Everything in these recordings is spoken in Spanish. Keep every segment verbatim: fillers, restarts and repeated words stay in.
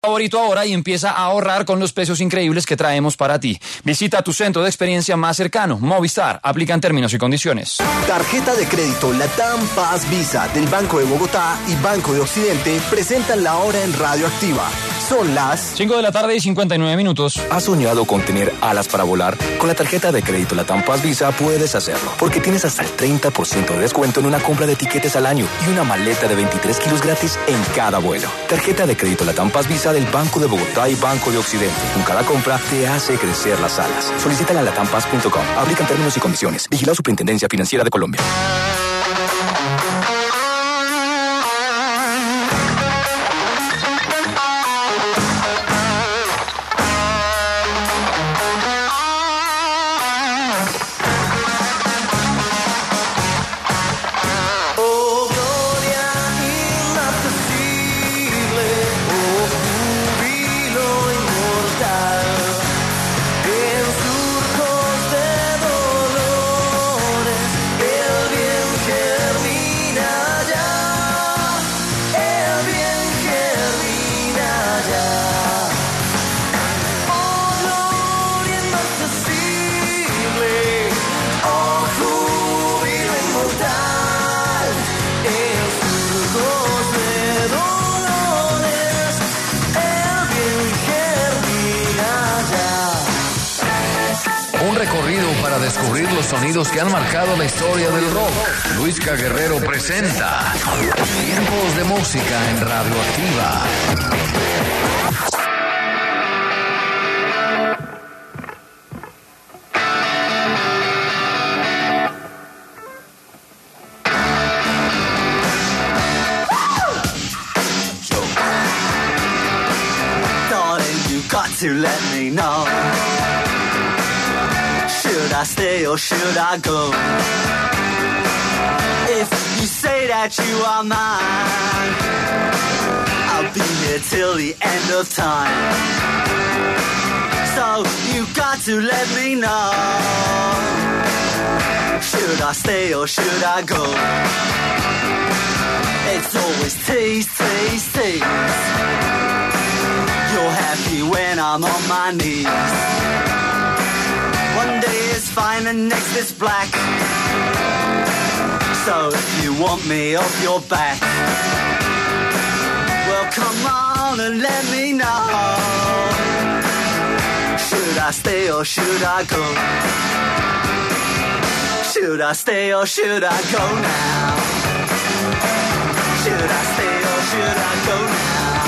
Favorito ahora y empieza a ahorrar con los precios increíbles que traemos para ti. Visita tu centro de experiencia más cercano. Movistar. Aplican términos y condiciones. Tarjeta de crédito Latam Paz Visa del Banco de Bogotá y Banco de Occidente presentan la hora en Radio Activa. Son las cinco de la tarde y cincuenta y nueve minutos. ¿Has soñado con tener alas para volar? Con la tarjeta de crédito Latam Paz Visa puedes hacerlo, porque tienes hasta el treinta por ciento de descuento en una compra de tiquetes al año y una maleta de veintitrés kilos gratis en cada vuelo. Tarjeta de crédito Latam Paz Visa del Banco de Bogotá y Banco de Occidente. Con cada compra te hace crecer las alas. Solicítala en latam paz punto com. Aplican términos y condiciones. Vigilado Superintendencia Financiera de Colombia. Descubrir los sonidos que han marcado la historia del rock. Luisca Guerrero presenta Tiempos de Música en Radioactiva. Darling, you got to let me know. Should I stay or should I go? If you say that you are mine, I'll be here till the end of time. So you got to let me know. Should I stay or should I go? It's always tease, tease, tease. You're happy when I'm on my knees. One day is fine and next is black. So if you want me off your back, well come on and let me know. Should I stay or should I go? Should I stay or should I go now? Should I stay or should I go now?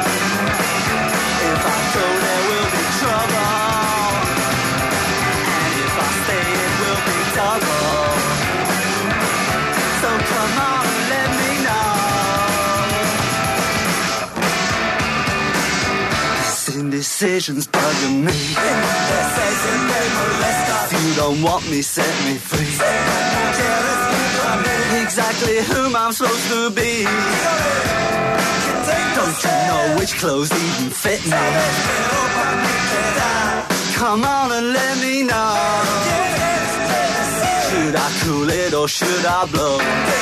If I go there will be trouble. So come on and let me know. This indecision's bugging me. If you don't want me, set me free. Exactly whom I'm supposed to be. Don't you know which clothes even fit me? Come on and let me know. Should I cool it or should I blow?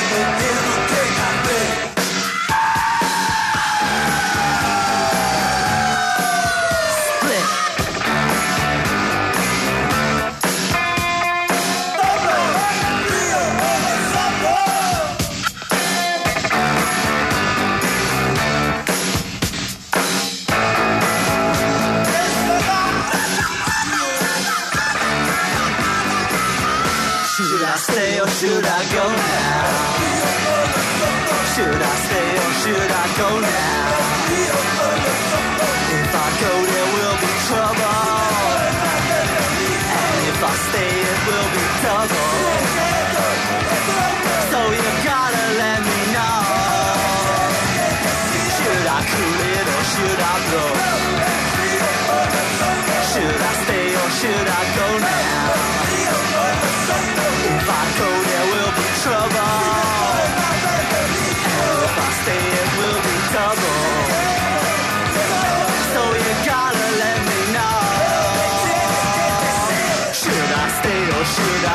Split. Should I stay or should I go now? Should I stay or should I go now? If I go there will be trouble, and if I stay it will be double. So you gotta let me know. Should I cool it or should I blow? Should I stay or should I go now? If I go there will be trouble, and if I stay it will be double. So you gotta let me know. Should I stay or should I go?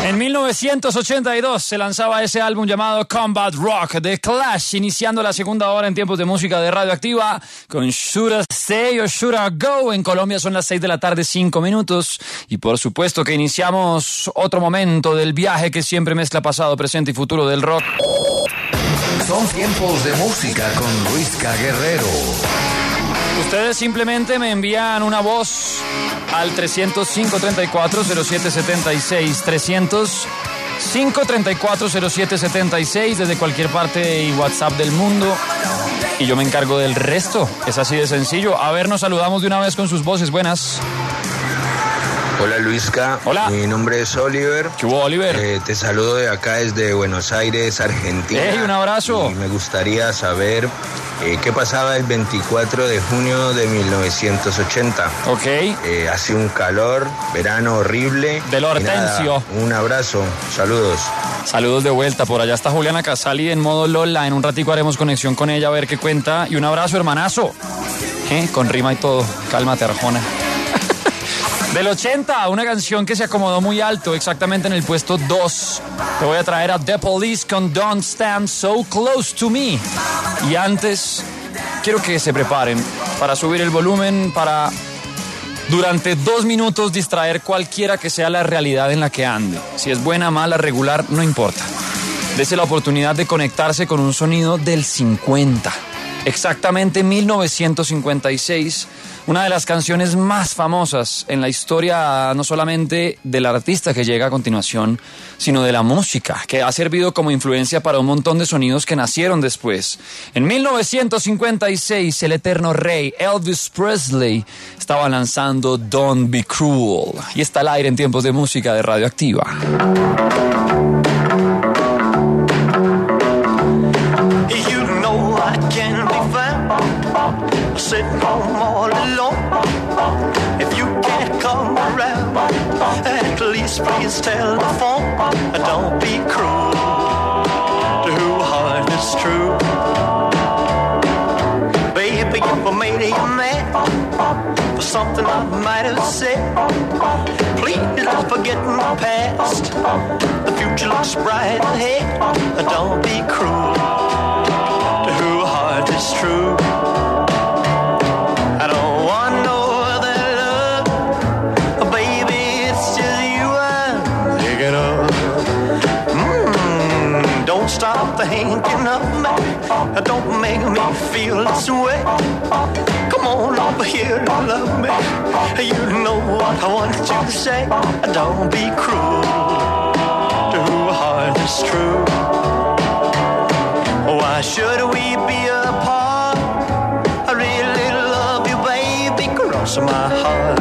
En mil novecientos ochenta y dos se lanzaba ese álbum llamado Combat Rock de Clash, iniciando la segunda hora en tiempos de música de Radioactiva con Should I Stay or Should I Go. En Colombia son las seis de la tarde, cinco minutos. Y por supuesto que iniciamos otro momento del viaje que siempre mezcla pasado, presente y futuro del rock. Son tiempos de música con Luisca Guerrero. Ustedes simplemente me envían una voz al trescientos cinco, treinta y cuatro, cero siete setenta y seis, trescientos cinco, treinta y cuatro, cero siete setenta y seis desde cualquier parte y WhatsApp del mundo y yo me encargo del resto. Es así de sencillo. A ver, nos saludamos de una vez con sus voces. Buenas. Hola Luisca, hola. Mi nombre es Oliver. ¿Qué hubo, Oliver? Eh, te saludo de acá desde Buenos Aires, Argentina. ¡Ey, un abrazo! Y me gustaría saber eh, qué pasaba el veinticuatro de junio de mil novecientos ochenta. Ok. Eh, hace un calor, verano horrible. Del Hortensio. Nada, un abrazo, saludos. Saludos de vuelta, por allá está Juliana Casali en modo Lola, en un ratico haremos conexión con ella a ver qué cuenta. Y un abrazo, hermanazo. ¿Eh? Con rima y todo, cálmate, Arjona. Del ochenta, una canción que se acomodó muy alto, exactamente en el puesto dos. Te voy a traer a The Police con Don't Stand So Close to Me. Y antes, quiero que se preparen para subir el volumen, para durante dos minutos distraer cualquiera que sea la realidad en la que ande. Si es buena, mala, regular, no importa. Dese la oportunidad de conectarse con un sonido del cincuenta. Exactamente mil novecientos cincuenta y seis, una de las canciones más famosas en la historia, no solamente del artista que llega a continuación, sino de la música, que ha servido como influencia para un montón de sonidos que nacieron después. En mil novecientos cincuenta y seis, el eterno rey Elvis Presley estaba lanzando Don't Be Cruel, y está al aire en tiempos de música de Radioactiva. Sitting home all alone. If you can't come around, at least please tell the phone. Don't be cruel to who heart is true. Baby, if I made you mad for something I might have said, please don't forget my past. The future looks bright ahead. Don't be cruel to who heart is true. I don't want no other love, baby, it's just you I'm thinking of. Mm, don't stop thinking of me, don't make me feel this way. Come on over here and love me, you know what I want you to say. Don't be cruel to who heart is true. Why should we be apart? I really love you, baby, cross my heart.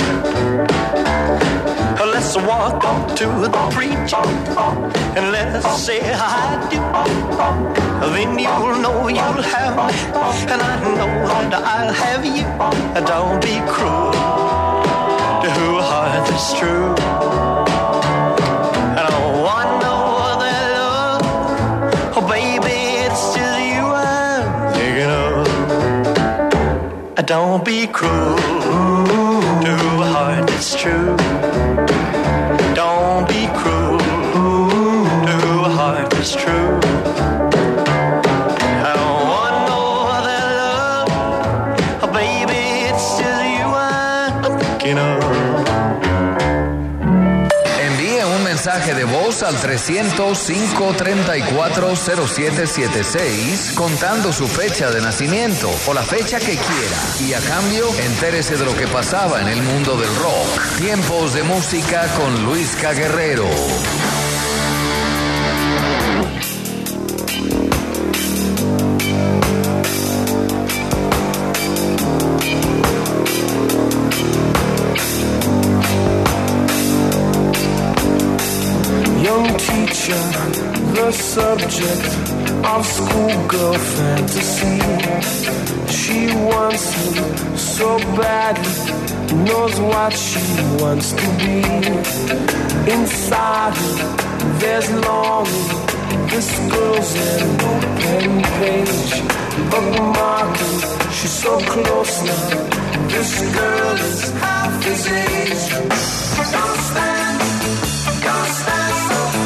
Let's walk up to the preacher and let us say I do. Then you'll know you'll have me, and I know that I'll have you. Don't be cruel to who heart is true. I don't want no other love, oh baby, it's just you I'm thinking of. Don't be cruel to who heart is true. Don't be cruel to who heart is true. I don't want no other love, oh baby, it's just you I'm thinking of. Envíe un mensaje de voz al trescientos cinco, treinta y cuatro, cero siete siete seis contando su fecha de nacimiento o la fecha que quiera. Y a cambio, entérese de lo que pasaba en el mundo del rock. Tiempos de música con Luisca Guerrero. Young teacher, the subject of schoolgirl fantasy. She wants him so badly, knows what she wants to be. Inside her, there's longing. This girl's an open page, bookmarking. She's so close now. This girl is half his age. Don't stand, don't stand so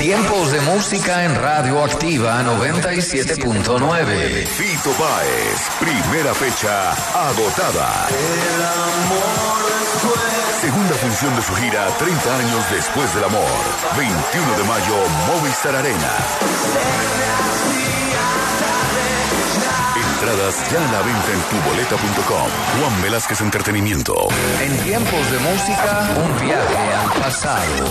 Tiempos de música en Radio Activa noventa y siete punto nueve. Fito Páez, primera fecha agotada. Segunda función de su gira, treinta años después del amor. veintiuno de mayo, Movistar Arena. Entradas ya a la venta en tuboleta punto com. Juan Velázquez Entretenimiento. En Tiempos de música, un viaje al pasado.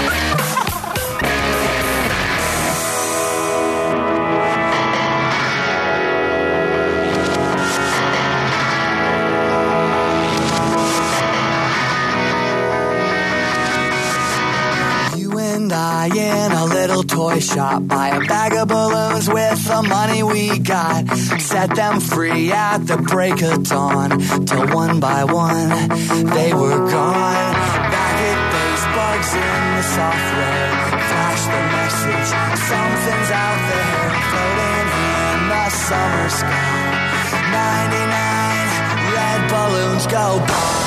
I in a little toy shop, buy a bag of balloons with the money we got, set them free at the break of dawn, till one by one they were gone. Back at base, bugs in the soft road, flash the message, something's out there floating in the summer sky. ninety-nine red balloons go by.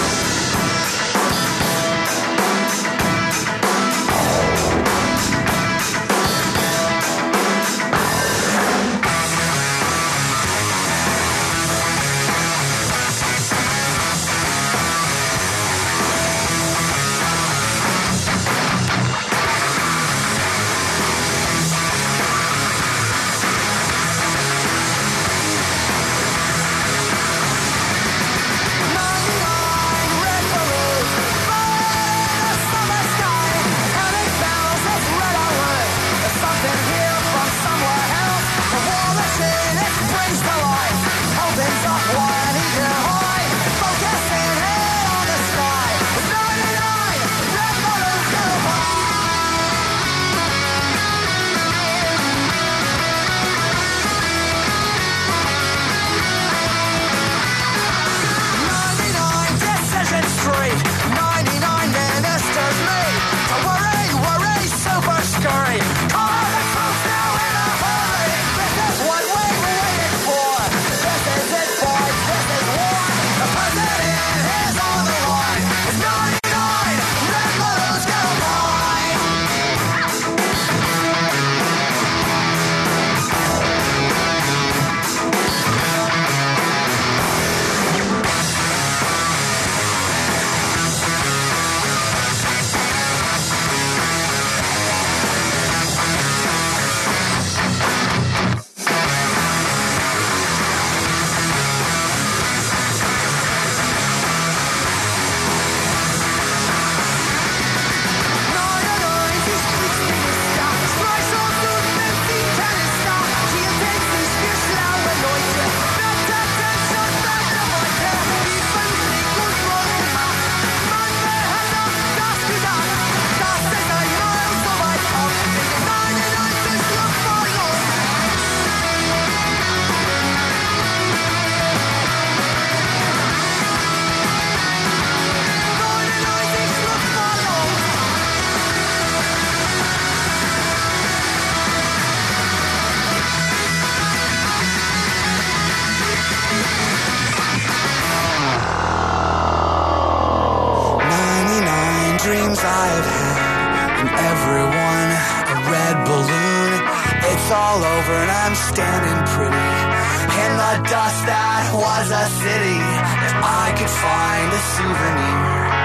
Dreams I've had, and everyone a red balloon. It's all over and I'm standing pretty in the dust that was a city. If I could find a souvenir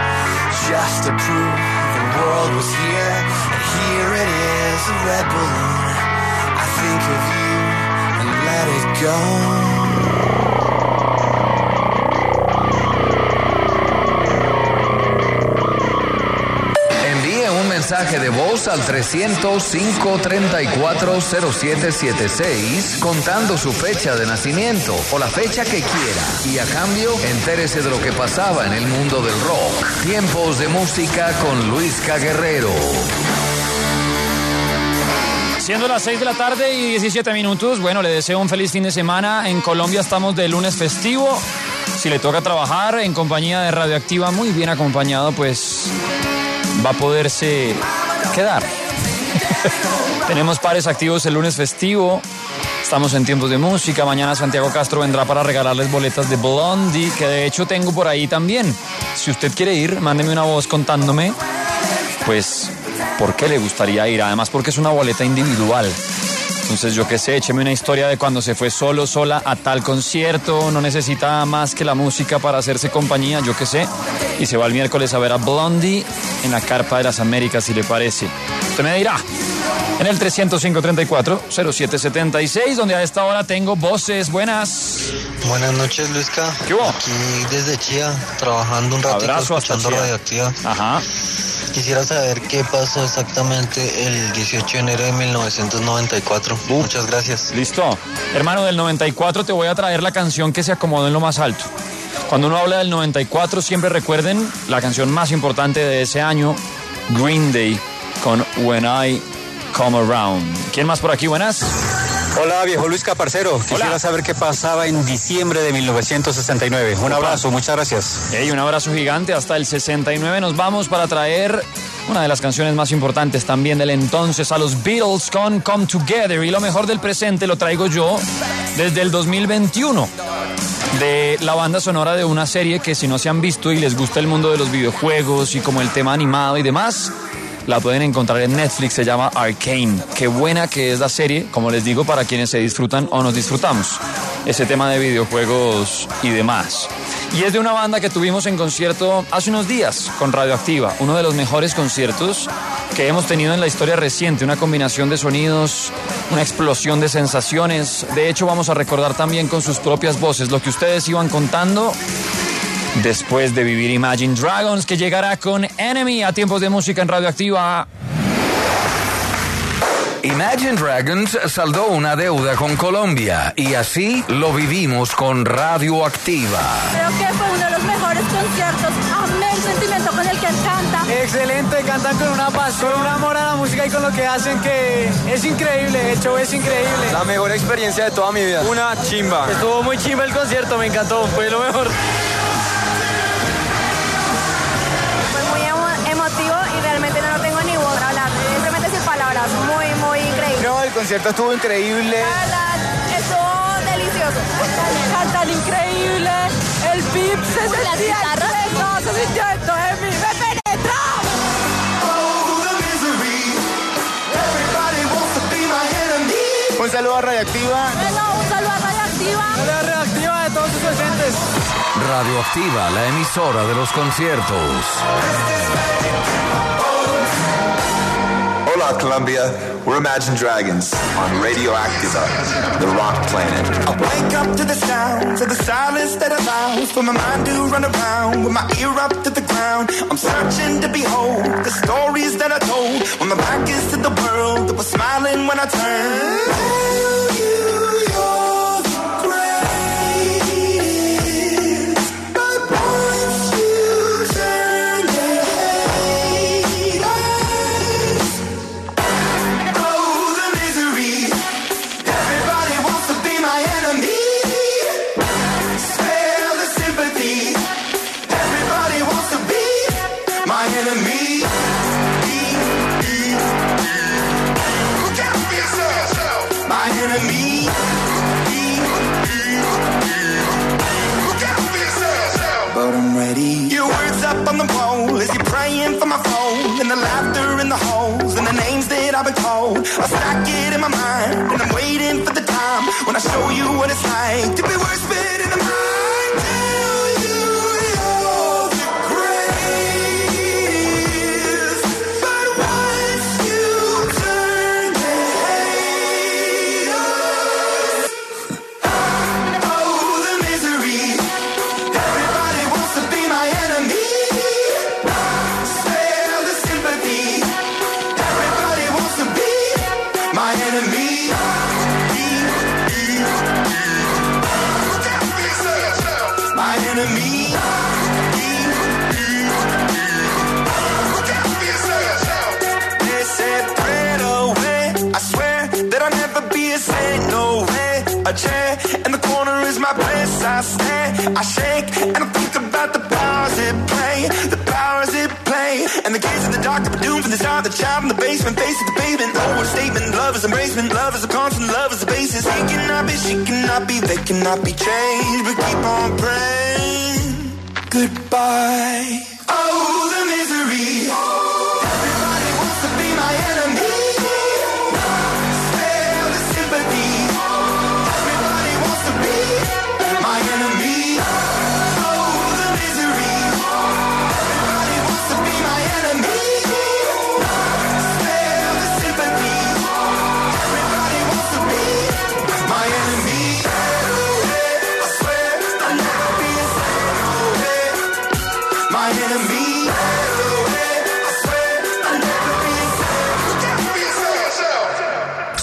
just to prove the world was here, and here it is, a red balloon. I think of you and let it go. Un mensaje de voz al trescientos cinco, treinta y cuatro, cero siete siete seis contando su fecha de nacimiento o la fecha que quiera, y a cambio entérese de lo que pasaba en el mundo del rock. Tiempos de música con Luisca Guerrero. Siendo las seis de la tarde y diecisiete minutos, bueno, le deseo un feliz fin de semana. En Colombia estamos de lunes festivo. Si le toca trabajar en compañía de Radioactiva, muy bien acompañado, pues va a poderse quedar. Tenemos pares activos el lunes festivo. Estamos en Tiempos de música. Mañana Santiago Castro vendrá para regalarles boletas de Blondie, que de hecho tengo por ahí también. Si usted quiere ir, mándeme una voz contándome, pues, por qué le gustaría ir. Además, porque es una boleta individual. Entonces, yo qué sé, écheme una historia de cuando se fue solo, sola a tal concierto, no necesita más que la música para hacerse compañía, yo qué sé. Y se va el miércoles a ver a Blondie en la Carpa de las Américas, si le parece. Usted me dirá, en el trescientos cinco, treinta y cuatro, cero siete setenta y seis, donde a esta hora tengo voces. Buenas. Buenas noches, Luisca. ¿Qué hubo? Aquí desde Chía, trabajando un ratito, Abrazo escuchando hasta Chía. Radioactiva. Ajá. Quisiera saber qué pasó exactamente el dieciocho de enero de mil novecientos noventa y cuatro. Uh, Muchas gracias. Listo. Hermano, del noventa y cuatro te voy a traer la canción que se acomodó en lo más alto. Cuando uno habla del noventa y cuatro, siempre recuerden la canción más importante de ese año, Green Day, con When I Come Around. ¿Quién más por aquí? Buenas. Hola, viejo Luisca, parcero. Quisiera Hola. saber qué pasaba en diciembre de mil novecientos sesenta y nueve. Un abrazo, muchas gracias. Hey, un abrazo gigante. Hasta el sesenta y nueve nos vamos para traer una de las canciones más importantes también del entonces, a los Beatles con Come Together. Y lo mejor del presente lo traigo yo desde el dos mil veintiuno. De la banda sonora de una serie que, si no se han visto y les gusta el mundo de los videojuegos y como el tema animado y demás, la pueden encontrar en Netflix, se llama Arcane. Qué buena que es la serie, como les digo, para quienes se disfrutan o nos disfrutamos ese tema de videojuegos y demás. Y es de una banda que tuvimos en concierto hace unos días con Radioactiva, uno de los mejores conciertos que hemos tenido en la historia reciente, una combinación de sonidos, una explosión de sensaciones. De hecho, vamos a recordar también con sus propias voces lo que ustedes iban contando después de vivir Imagine Dragons, que llegará con Enemy a tiempos de música en Radioactiva. Imagine Dragons saldó una deuda con Colombia y así lo vivimos con Radioactiva. Creo que fue uno de los mejores conciertos. Amé el sentimiento con el que él canta. Excelente, cantan con una pasión, con un amor a la música y con lo que hacen, que es increíble, el show es increíble. La mejor experiencia de toda mi vida. Una chimba. Estuvo muy chimba el concierto, me encantó, fue lo mejor. Fue muy emo- emotivo y realmente no tengo ni voz para hablar, simplemente sin palabras, muy, muy increíble. No, el concierto estuvo increíble. La verdad, estuvo delicioso. Cantan increíble, el beat se Las sentía guitarras. dentro, se sintió dentro de mí, me penetró. Un saludo a Radioactiva. Bueno, un saludo a Radioactiva. La reactiva de todos sus oyentes. Radioactiva, la emisora de los conciertos. Hola, Colombia. We're Imagine Dragons on Radioactiva, the rock planet. I wake up to the sounds of the silence that allows for my mind to run around with my ear up to the ground. I'm searching to behold the stories that I told when my back is to the world that was smiling when I turned. On the pole as you're praying for my phone, and the laughter in the holes and the names that I've been told. I stack it in my mind and I'm waiting for the time when I show you what it's like to be worse fit in the mind. Tell you you're the greatest, but once you turn to hate us, oh the misery. Everybody wants to be my enemy. A chair in the corner is my place. I stare, I shake, and I think about the powers it play, the powers it play. And the kids in the dark that were doomed from the start. The child in the basement, face at the pavement. Overstatement, love is embracement, love is a constant, love is a basis. He cannot be, she cannot be, they cannot be changed. But keep on praying. Goodbye. Oh, the misery. Everybody wants to be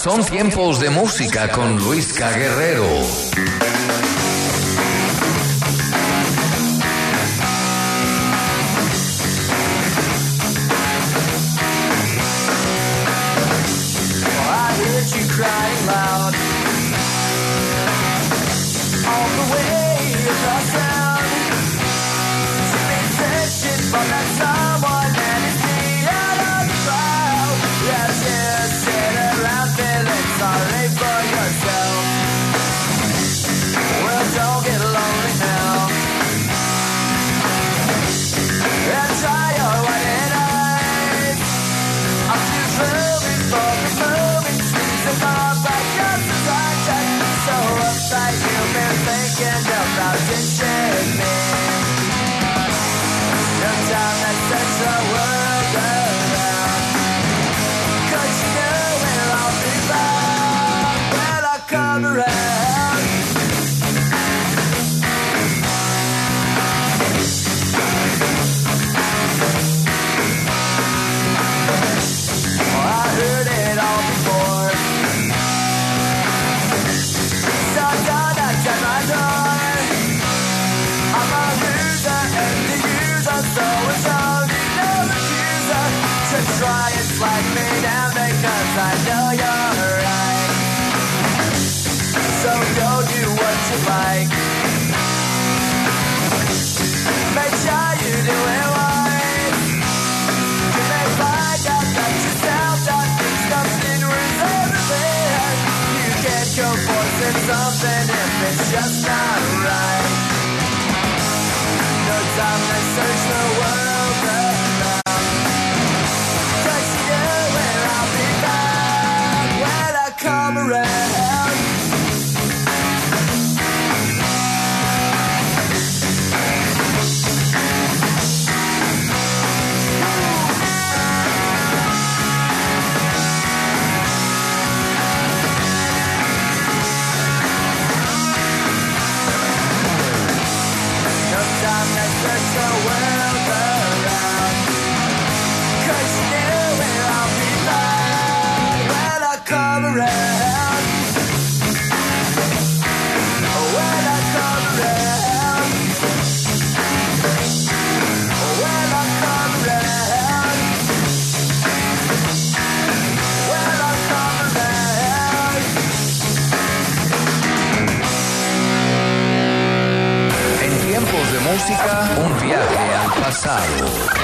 Son tiempos de música con Luisca Guerrero. You crying loud all the way across town. You've been searching for that someone, and it's me out of the crowd. Yeah, just sit around feeling sorry for yourself. Well, don't get lonely now, and try your white eyes. I'm too early for the moving streets of our back. Just a time, so uptight you've been thinking about ditching me. No time that sets the world around, 'cause you know where I'll be found when I come around. Oh, I heard it all before. So don't knock at my door. I'm a loser and the user, so it's only no accuser to try and flag me down because I know you're right. So go do what you like. Make sure you do it right. You may find out that yourself don't think something was everything. You can't go forcing something if it's just not right. No time to search the world around, 'cause you know where I'll be found when I come around. No time to search the world around, 'cause you know where I'll be found when I come around. When I come around. When I come around. When I come around. En tiempos de música, un viaje al pasado.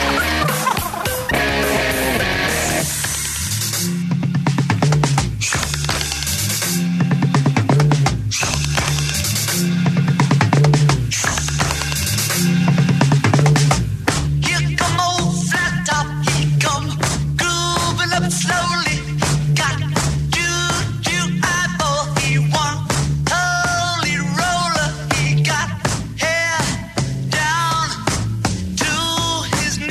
Here come old flat top, he come grooving up slowly. Got juju eyeball, he one holy roller. He got hair down to his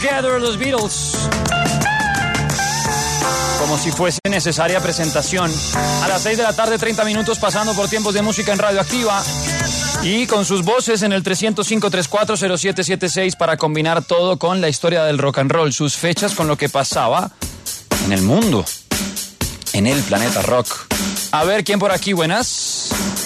Together, los Beatles. Como si fuese necesaria presentación. A las seis de la tarde, treinta minutos, pasando por tiempos de música en Radioactiva. Y con sus voces en el tres cero cinco, tres cuatro cero siete siete seis para combinar todo con la historia del rock and roll. Sus fechas con lo que pasaba en el mundo, en el planeta rock. A ver, ¿quién por aquí? Buenas.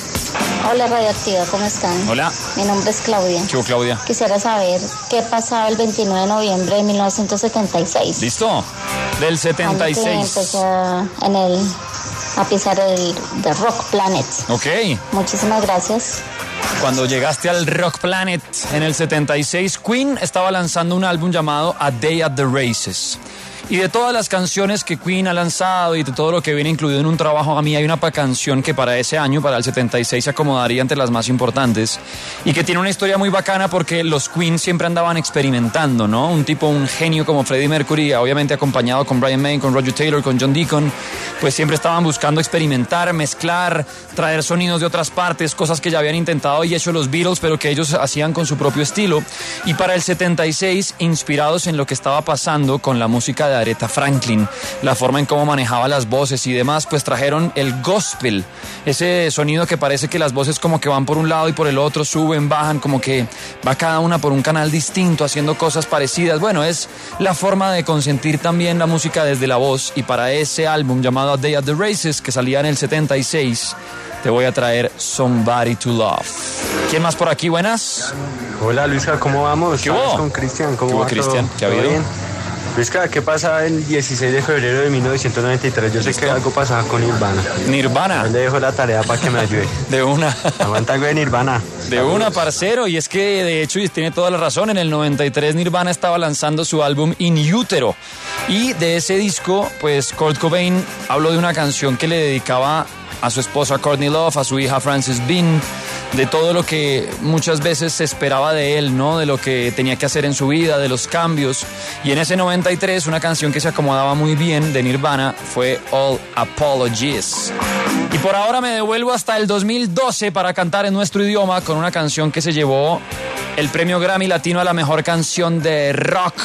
Hola Radioactiva, ¿cómo están? Hola. Mi nombre es Claudia. ¿Qué hubo, Claudia? Quisiera saber qué pasaba el veintinueve de noviembre de mil novecientos setenta y seis. ¿Listo? Del setenta y seis. Cuando empecé a, en el, a pisar el The Rock Planet. Ok. Muchísimas gracias. Cuando llegaste al Rock Planet en el setenta y seis, Queen estaba lanzando un álbum llamado A Day at the Races. Y de todas las canciones que Queen ha lanzado y de todo lo que viene incluido en un trabajo, a mí hay una canción que para ese año, para el setenta y seis, se acomodaría entre las más importantes y que tiene una historia muy bacana porque los Queen siempre andaban experimentando, ¿no? Un tipo, un genio como Freddie Mercury, obviamente acompañado con Brian May, con Roger Taylor, con John Deacon, pues siempre estaban buscando experimentar, mezclar, traer sonidos de otras partes, cosas que ya habían intentado y hecho los Beatles, pero que ellos hacían con su propio estilo. Y para el setenta y seis, inspirados en lo que estaba pasando con la música de Aretha Franklin, la forma en cómo manejaba las voces y demás, pues trajeron el gospel, ese sonido que parece que las voces como que van por un lado y por el otro, suben, bajan, como que va cada una por un canal distinto, haciendo cosas parecidas. Bueno, es la forma de consentir también la música desde la voz, y para ese álbum llamado A Day at the Races, que salía en el setenta y seis, te voy a traer Somebody to Love. ¿Quién más por aquí? Buenas. Hola Luisca, ¿cómo vamos? ¿Qué hubo? Con Cristian, ¿cómo ¿Qué hubo, va Cristian? todo? ¿Qué ha habido? ¿Todo bien? Luisca, ¿qué pasa el dieciséis de febrero de mil novecientos noventa y tres? Yo sé que algo pasaba con Nirvana. Nirvana. Yo le dejo la tarea para que me ayude. De una. Aguanta algo de Nirvana. De una, parcero. Y es que, de hecho, y tiene toda la razón, en el noventa y tres Nirvana estaba lanzando su álbum In Utero. Y de ese disco, pues, Kurt Cobain habló de una canción que le dedicaba a su esposa Courtney Love, a su hija Frances Bean, de todo lo que muchas veces se esperaba de él, ¿no? De lo que tenía que hacer en su vida, de los cambios. Y en ese noventa y tres, una canción que se acomodaba muy bien de Nirvana fue All Apologies. Y por ahora me devuelvo hasta el dos mil doce para cantar en nuestro idioma con una canción que se llevó el premio Grammy Latino a la mejor canción de rock.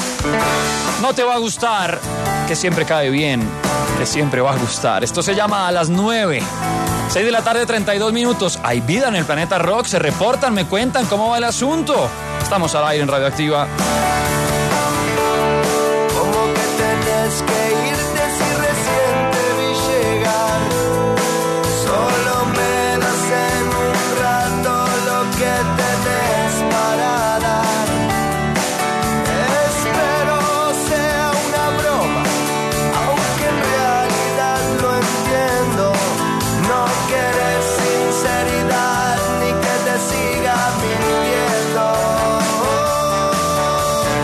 No te va a gustar, que siempre cae bien, que siempre va a gustar. Esto se llama A las nueve. seis de la tarde, treinta y dos minutos. Hay vida en el planeta rock. Se reportan, me cuentan cómo va el asunto. Estamos al aire en Radioactiva. Como que tenés que irte si recién te vi llegar. Solo me das en un rato lo que tenés para dar. Espero sea una broma, aunque en realidad lo entiendo. No quieres sinceridad ni que te siga mintiendo.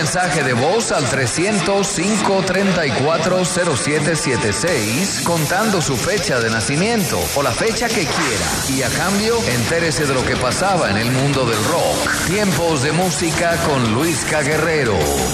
mensaje de voz al trescientos, cinco treinta y cuatro, cero siete siete seis contando su fecha de nacimiento o la fecha que quiera. Y a cambio, entérese de lo que pasaba en el mundo del rock. Tiempos de música con Luisca Guerrero.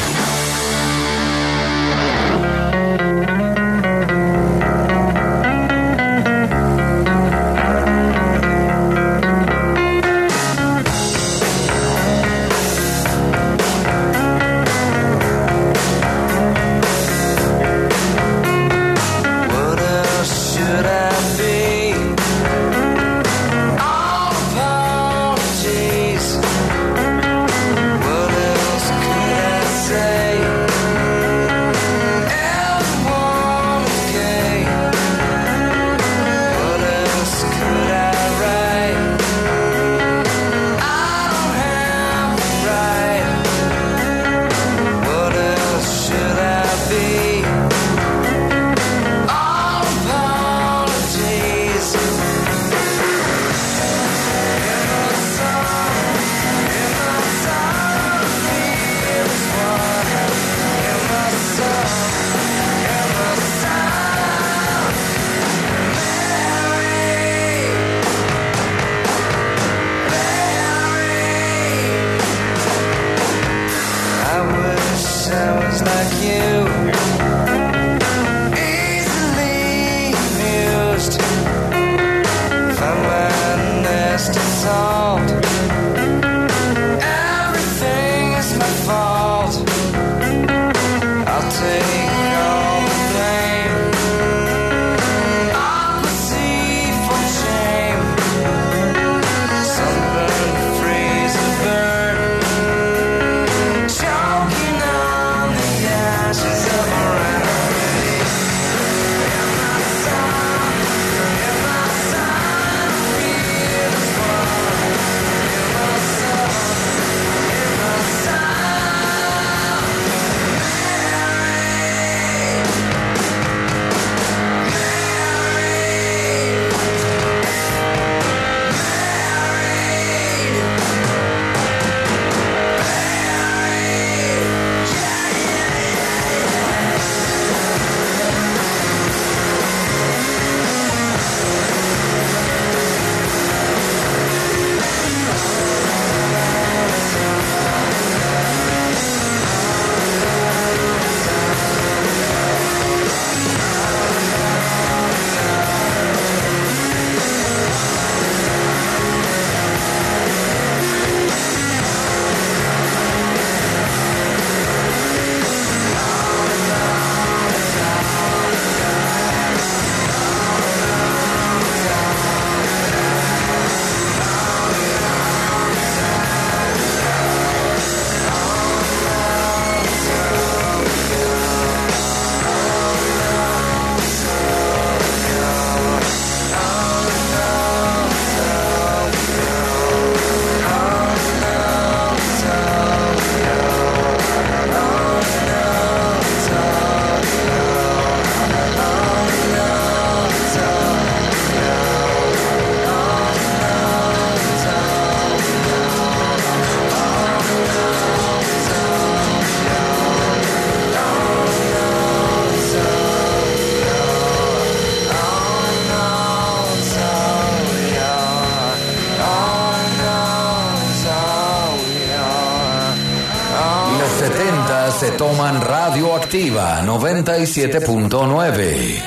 Se toman Radioactiva noventa y siete punto nueve.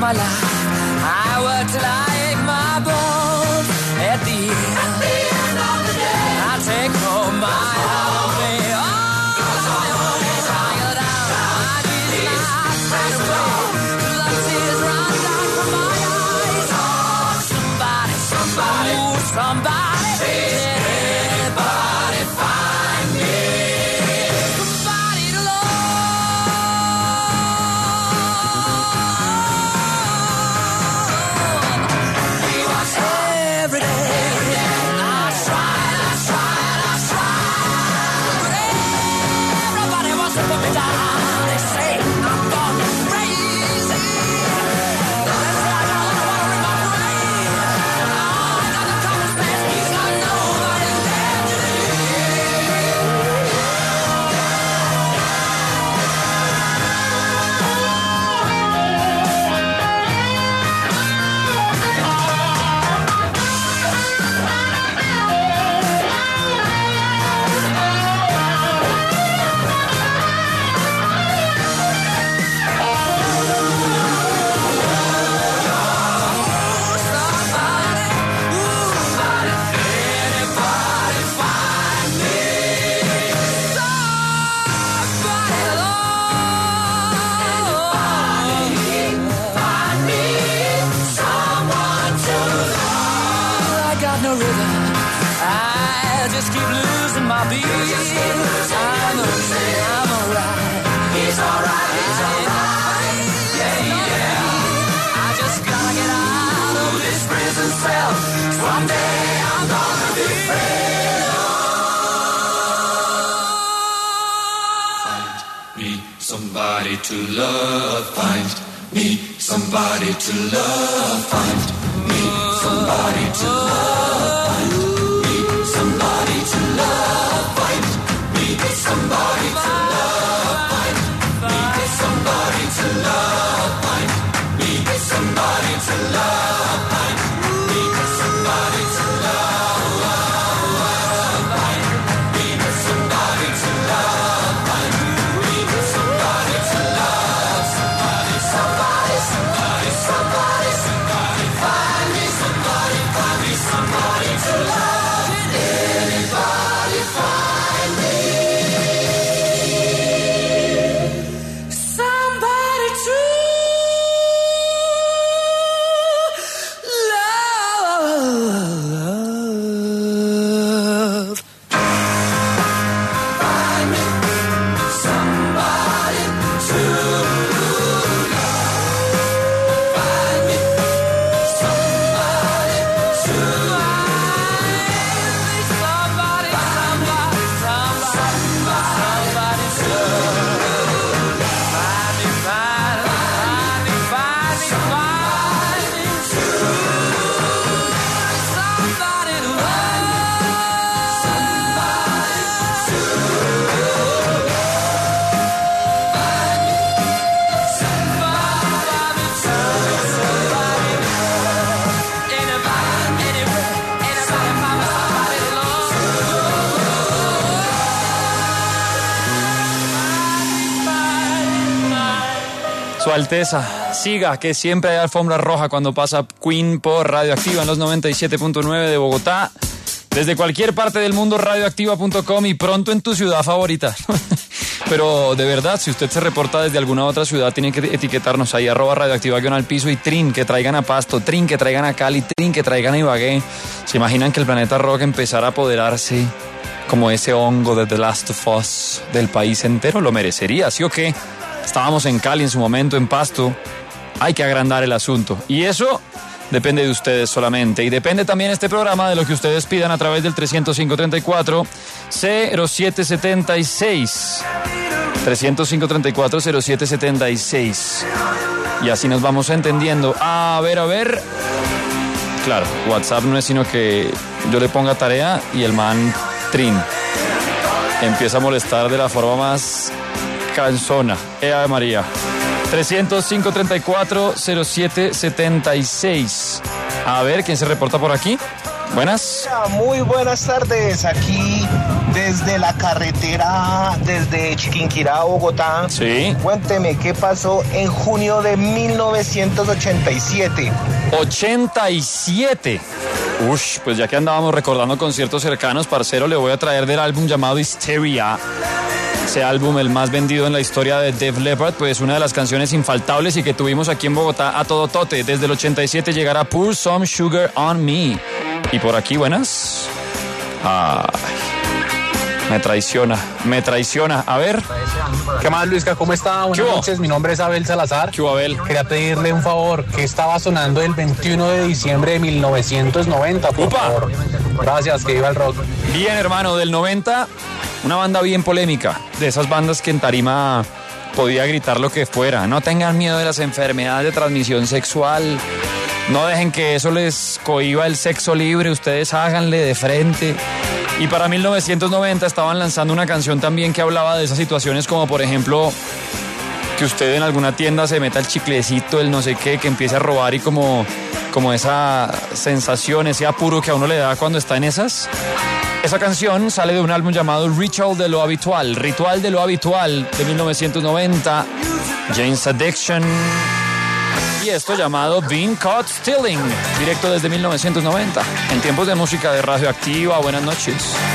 my life. I work till I ache my bones. At the end, At the end of the day, I take home my holiday. Oh, tired out, I need life right away. The tears run down from my eyes. Oh, somebody, somebody, ooh, somebody, anybody find me somebody to love. Every day, I tried, I tried, I tried, but everybody wants to put me down. They say I'm gone crazy. That's why I got a little water in my brain. Oh, I got the common sense, he's got nobody there to somebody to love, find me somebody to love, find me somebody to love, find me somebody to love, find me somebody to love, find me somebody to love, find me somebody to love, find me somebody to love, find me somebody to love, find me somebody to love, somebody, somebody, somebody, somebody, somebody, find me somebody, find me somebody to love. Anybody find me somebody to love. Find me somebody to love. Find me somebody to somebody, somebody, somebody, somebody to find me, find me, find me, find me, find me to somebody to love, somebody to find me somebody to somebody love. Anybody, anywhere, anybody find me somebody to love. Su Alteza, siga, que siempre hay alfombra roja cuando pasa Queen por Radioactiva en los noventa y siete punto nueve de Bogotá. Desde cualquier parte del mundo, radioactiva punto com y pronto en tu ciudad favorita. Pero de verdad, si usted se reporta desde alguna otra ciudad, tiene que etiquetarnos ahí, arroba radioactiva guión al piso y trin, que traigan a Pasto, trin, que traigan a Cali, trin, que traigan a Ibagué. ¿Se imaginan que el planeta rock empezara a apoderarse como ese hongo de The Last of Us del país entero? Lo merecería, ¿sí o qué? Estábamos en Cali en su momento, en Pasto. Hay que agrandar el asunto. Y eso depende de ustedes solamente. Y depende también este programa de lo que ustedes pidan a través del tres cero cinco, treinta y cuatro, cero siete setenta y seis. tres cero cinco, treinta y cuatro, cero siete setenta y seis. Y así nos vamos entendiendo. A ver, a ver. Claro, WhatsApp no es sino que yo le ponga tarea y el man trin empieza a molestar de la forma más cansona. Ea María. tres cero cinco, treinta y cuatro, cero siete setenta y seis. A ver, ¿quién se reporta por aquí? Buenas. Muy buenas tardes. Aquí desde la carretera, desde Chiquinquirá a Bogotá. Sí. Cuénteme, ¿qué pasó en junio de mil novecientos ochenta y siete? ochenta y siete. Ush, pues ya que andábamos recordando conciertos cercanos, parcero, le voy a traer del álbum llamado Hysteria. Ese álbum, el más vendido en la historia de Def Leppard, pues una de las canciones infaltables y que tuvimos aquí en Bogotá a todo tote. Desde el ochenta y siete llegará Pour Some Sugar on Me. Y por aquí, buenas. Ay, me traiciona, me traiciona. A ver. ¿Qué más, Luisca? ¿Cómo está? Buenas noches, mi nombre es Abel Salazar. ¿Qué hubo, Abel? Quería pedirle un favor, que estaba sonando el veintiuno de diciembre de mil novecientos noventa, por ¡Upa! favor. Gracias, que viva el rock. Bien, hermano, del noventa, una banda bien polémica, de esas bandas que en tarima podía gritar lo que fuera. No tengan miedo de las enfermedades de transmisión sexual, no dejen que eso les cohíba el sexo libre, ustedes háganle de frente. Y para mil novecientos noventa estaban lanzando una canción también que hablaba de esas situaciones, como por ejemplo que usted en alguna tienda se meta el chiclecito, el no sé qué, que empiece a robar y como, como esa sensación, ese apuro que a uno le da cuando está en esas. Esa canción sale de un álbum llamado Ritual de lo Habitual, Ritual de lo Habitual de mil novecientos noventa, Jane's Addiction. Y esto llamado Being Caught Stealing, directo desde mil novecientos noventa, en tiempos de música de Radioactiva. Buenas noches.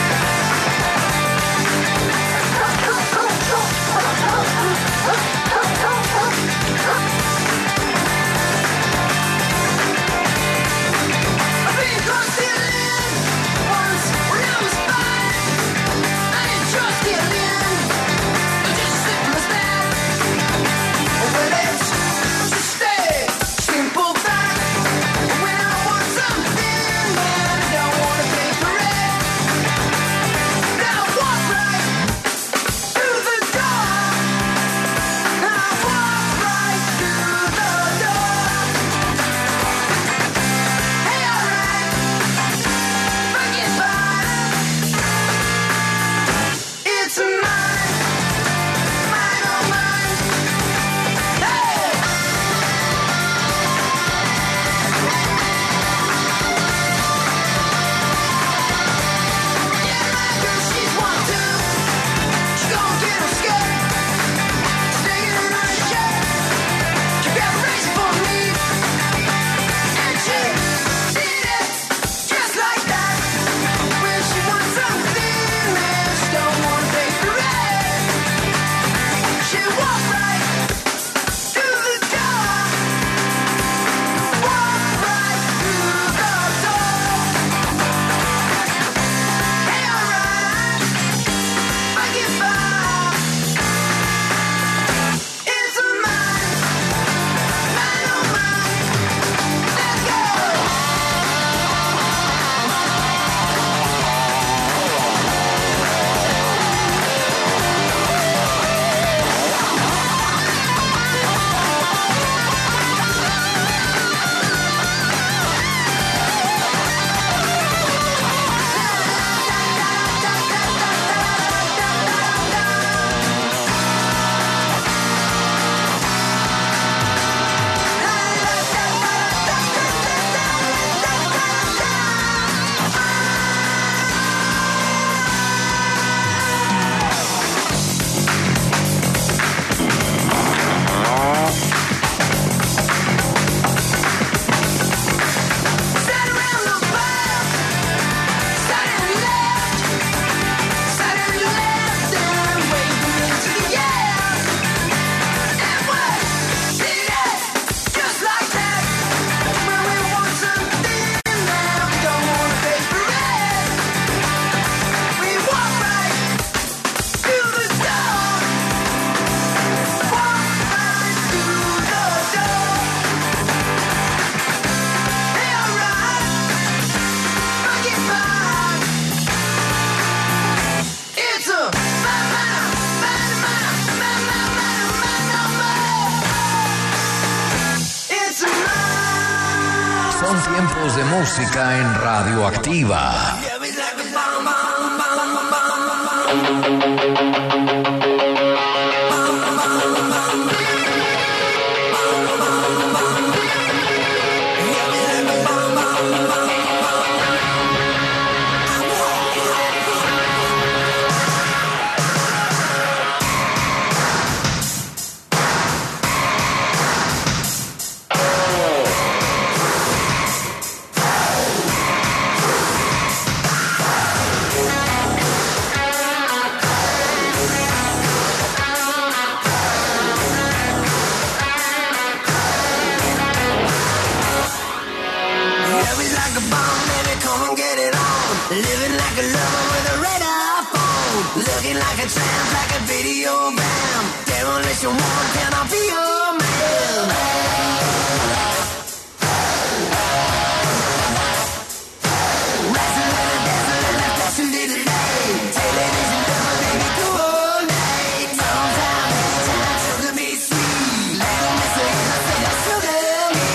Son tiempos de música en Radioactiva. like a lover with a red iPhone. Looking like a tramp, like a video bam. Demolition woman, can I be your man? Wrestling and dancing and flashing little light. Television drama, baby, do all night. Sometime, anytime, sugar me sweet. Little miss her, I say that sugar me.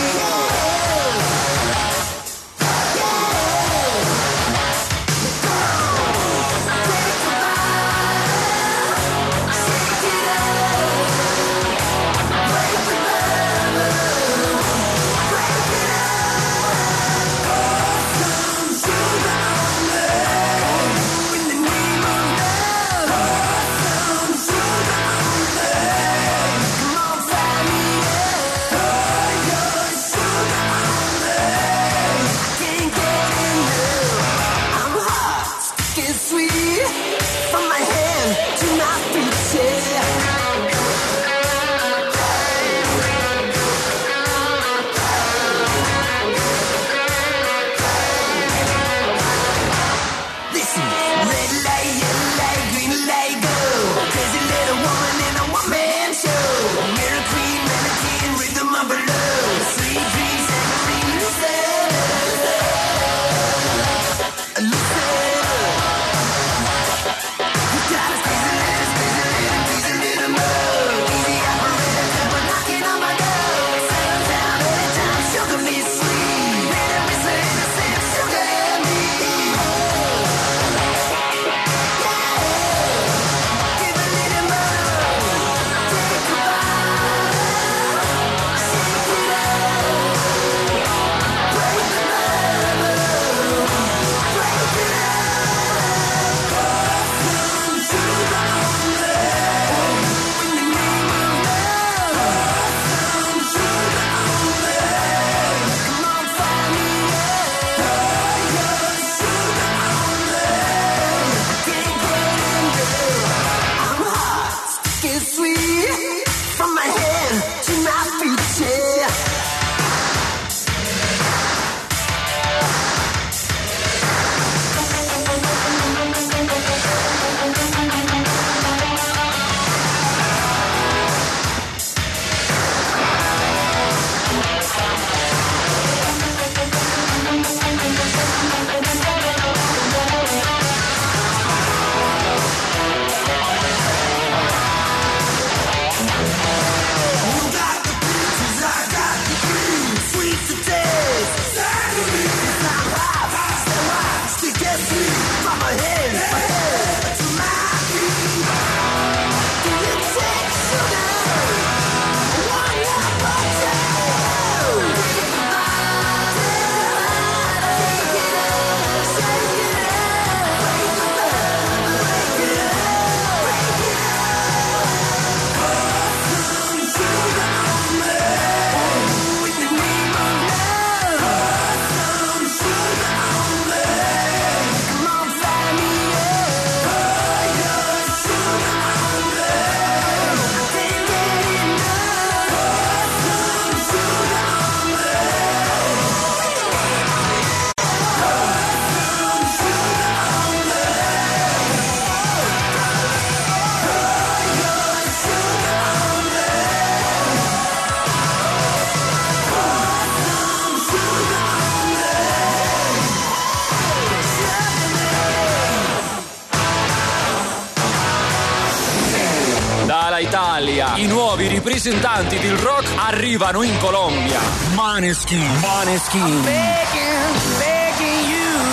Italia, i nuovi ripresentanti del rock arrivano in Colombia. Maneskin, Maneskin. Begging, begging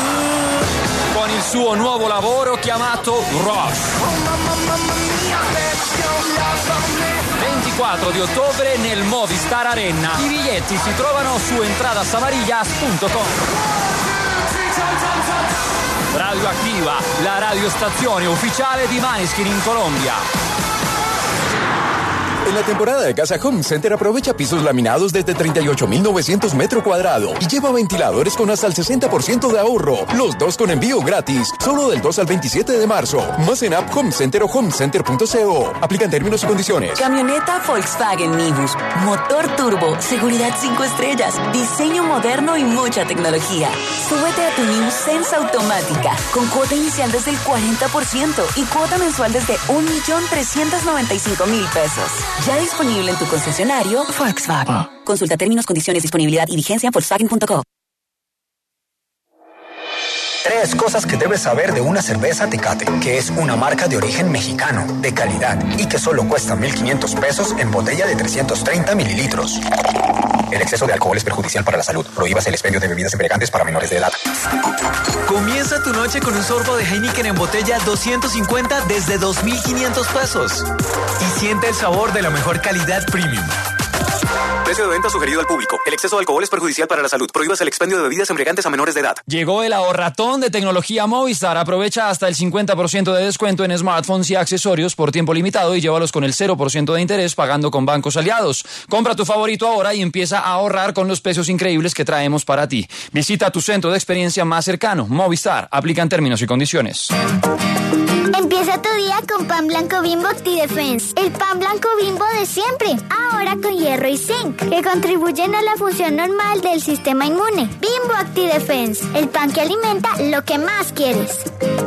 you. Con il suo nuovo lavoro chiamato Rush. ventiquattro di ottobre nel Movistar Arena. I biglietti si trovano su entradasamarillas punto com. Radioactiva, la radiostazione ufficiale di Maneskin in Colombia. En la temporada de Casa Home Center aprovecha pisos laminados desde treinta y ocho mil novecientos metros cuadrados y lleva ventiladores con hasta el sesenta por ciento de ahorro. Los dos con envío gratis, solo del dos al veintisiete de marzo. Más en App Home Center o homecenter punto co. Aplican términos y condiciones. Camioneta Volkswagen Nibus. Motor turbo, seguridad cinco estrellas, diseño moderno y mucha tecnología. Súbete a tu Nibus Sense automática con cuota inicial desde el cuarenta por ciento y cuota mensual desde un millón trescientos noventa y cinco mil pesos. Ya disponible en tu concesionario Volkswagen. Consulta términos, condiciones, disponibilidad y vigencia en volkswagen punto co. Tres cosas que debes saber de una cerveza Tecate, que es una marca de origen mexicano, de calidad y que solo cuesta mil quinientos pesos en botella de trescientos treinta mililitros. El exceso de alcohol es perjudicial para la salud. Prohíbas el expendio de bebidas embriagantes para menores de edad. Comienza tu noche con un sorbo de Heineken en botella doscientos cincuenta desde dos mil quinientos pesos. Y siente el sabor de la mejor calidad premium. Precio de venta sugerido al público. El exceso de alcohol es perjudicial para la salud. Prohíbas el expendio de bebidas embriagantes a menores de edad. Llegó el ahorratón de tecnología Movistar. Aprovecha hasta el cincuenta por ciento de descuento en smartphones y accesorios por tiempo limitado y llévalos con el cero por ciento de interés pagando con bancos aliados. Compra tu favorito ahora y empieza a ahorrar con los precios increíbles que traemos para ti. Visita tu centro de experiencia más cercano. Movistar. Aplican términos y condiciones. Empieza tu día con pan blanco Bimbo OptiDefense, el pan blanco Bimbo de siempre, ahora con hierro y zinc, que contribuyen a la función normal del sistema inmune. Bimbo OptiDefense, el pan que alimenta lo que más quieres.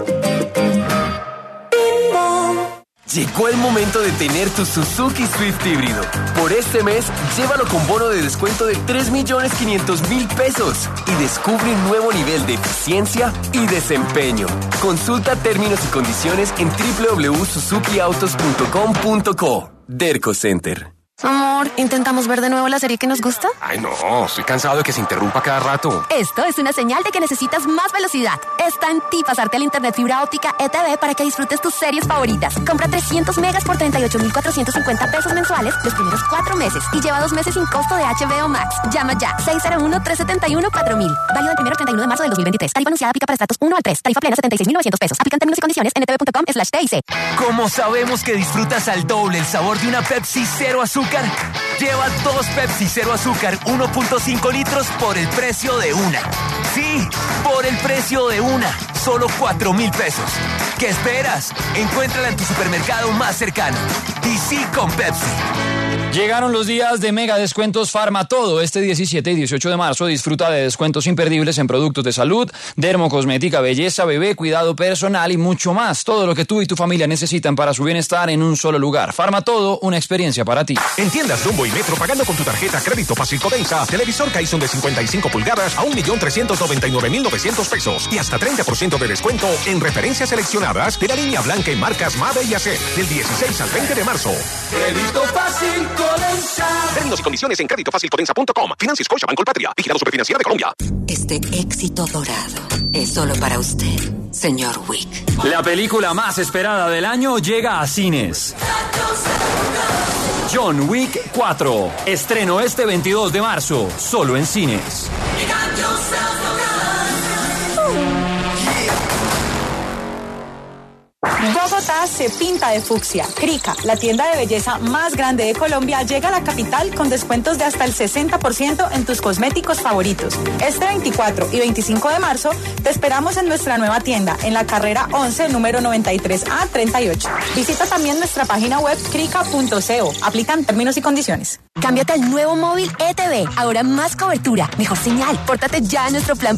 Llegó el momento de tener tu Suzuki Swift híbrido. Por este mes, llévalo con bono de descuento de tres millones quinientos mil pesos y descubre un nuevo nivel de eficiencia y desempeño. Consulta términos y condiciones en doble u doble u doble u punto suzuki autos punto com punto co. Derco Center. Amor, ¿intentamos ver de nuevo la serie que nos gusta? Ay, no, estoy cansado de que se interrumpa cada rato. Esto es una señal de que necesitas más velocidad. Está en ti pasarte al internet fibra óptica E T V para que disfrutes tus series favoritas. Compra trescientos megas por treinta y ocho mil cuatrocientos cincuenta pesos mensuales los primeros cuatro meses y lleva dos meses sin costo de H B O Max. Llama ya, seis cero uno, tres siete uno, cuatro mil. Válido del primero al treinta y uno de marzo del dos mil veintitrés. Tarifa anunciada aplica para estratos uno al tres. Tarifa plena setenta y seis mil novecientos pesos. Aplican términos y condiciones en etv.com slash TIC. ¿Cómo sabemos que disfrutas al doble el sabor de una Pepsi cero azúcar? Lleva dos Pepsi cero azúcar uno punto cinco litros por el precio de una. Sí, por el precio de una. Solo cuatro mil pesos. ¿Qué esperas? Encuéntrala en tu supermercado más cercano. Y sí con Pepsi. Llegaron los días de mega descuentos Farmatodo. Este diecisiete y dieciocho de marzo disfruta de descuentos imperdibles en productos de salud, dermocosmética, belleza, bebé, cuidado personal y mucho más. Todo lo que tú y tu familia necesitan para su bienestar en un solo lugar. Farmatodo, una experiencia para ti. En tiendas Jumbo y Metro, pagando con tu tarjeta Crédito Fácil Codensa, televisor Kyson de cincuenta y cinco pulgadas a un millón trescientos noventa y nueve mil novecientos pesos y hasta treinta por ciento de descuento en referencias seleccionadas de la línea blanca en marcas Mave y Acer del dieciséis al veinte de marzo. Crédito Fácil Codensa. Términos y condiciones en crédito fácil codensa punto com. Financia Scotiabank Colpatria. Vigilado Superfinanciera de Colombia. Este éxito dorado es solo para usted, señor Wick. La película más esperada del año llega a cines. John Wick cuatro. Estreno este veintidós de marzo, solo en cines. Bogotá se pinta de fucsia. Crica, la tienda de belleza más grande de Colombia, llega a la capital con descuentos de hasta el sesenta por ciento en tus cosméticos favoritos. Este veinticuatro y veinticinco de marzo te esperamos en nuestra nueva tienda en la carrera once, número noventa y tres A treinta y ocho. Visita también nuestra página web crica punto co. Aplican términos y condiciones. Cámbiate al nuevo móvil E T V. Ahora más cobertura, mejor señal. Pórtate ya a nuestro plan